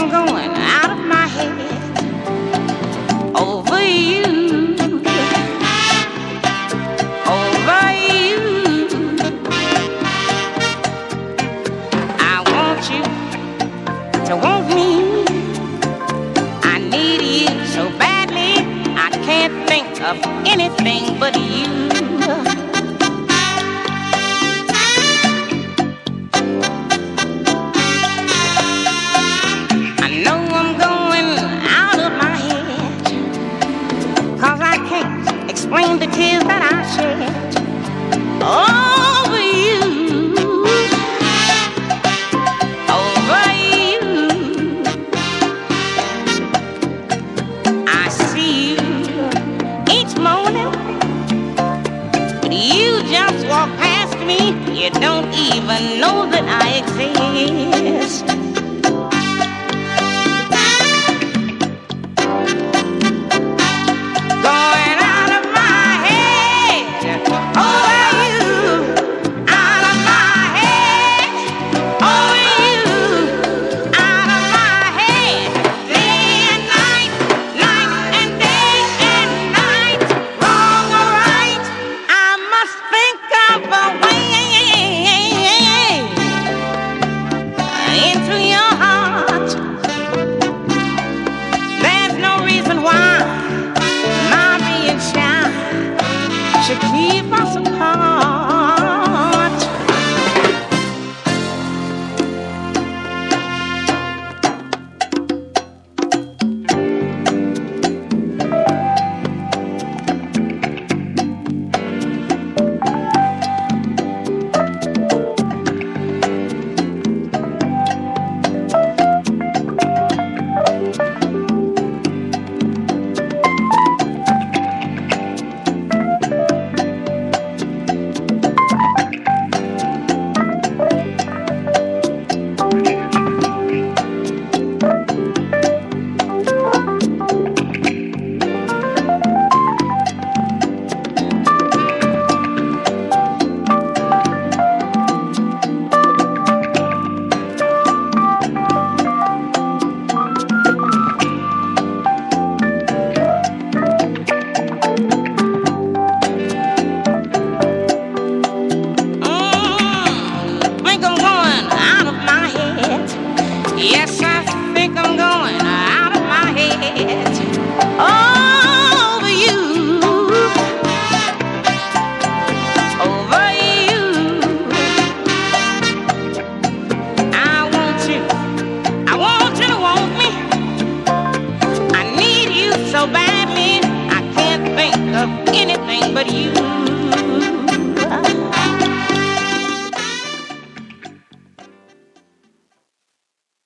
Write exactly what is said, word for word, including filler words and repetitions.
I'm going out of my head over you, over you. I want you to want me. I need you so badly. I can't think of anything but you. Explain the tears that I shed over you, over you. I see you each morning, but you just walk past me. You don't even know that I exist. To keep us apart. Yes, I think I'm going out of my head over you, over you. I want you, I want you to want me. I need you so badly, I can't think of anything but you.